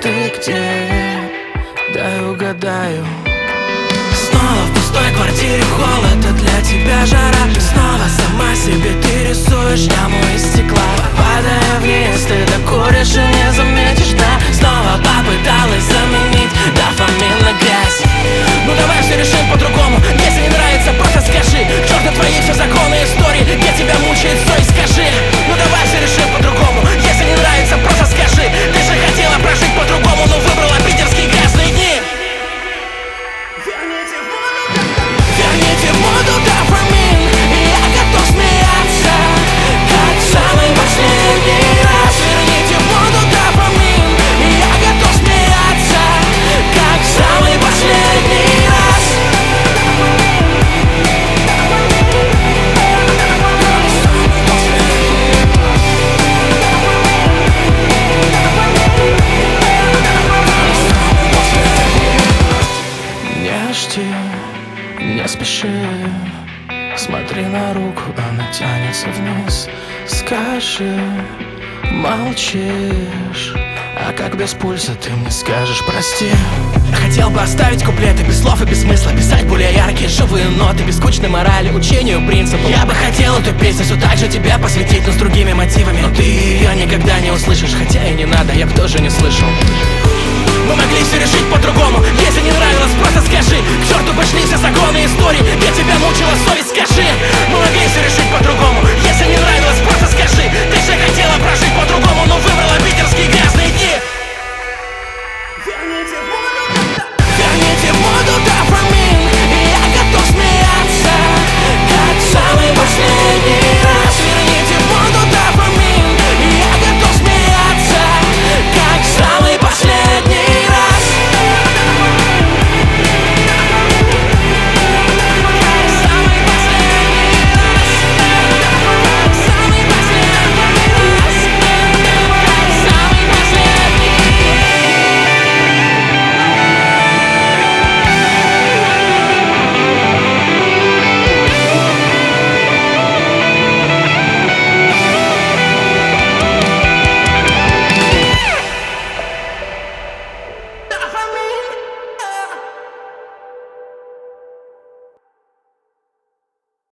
ты где? Дай угадаю. Снова в пустой квартире холод, а для тебя жара. Снова сама себе ты рисуешь яму из стекла. Падая вниз, ты докуришь и не заметишь, да. Снова попыталась заменить дофамин на грязь. Ну давай все решим по-другому. Если не нравится, просто скажи. К черту твои все законы истории, где тебя мучает совесть, скажи. Ну давай все решим по-другому. Если не нравится, просто скажи. Ты же хотела прожить по-другому, но выбрала питерские грязные дни. Верните в моду дофамин, и я готов смеяться, как в самый последний раз. Верните в моду дофамин, и я готов смеяться, как в самый последний раз. Не жди, не спеши, смотри на руку, она тянется вниз. Скажи, молчишь, а как без пульса ты мне скажешь прости. Хотел бы оставить куплеты без слов и без смысла, писать более яркие живые ноты, без скучной морали, учению принципу. Я бы хотел эту песню все так же тебе посвятить, но с другими мотивами. Но ты ее никогда не услышишь, хотя и не надо, я б тоже не слышал. Мы могли все решить по-другому. Если не нравилось, просто скажи. К черту пошли все законы истории, где тебя мучила совесть, скажи. Мы могли все решить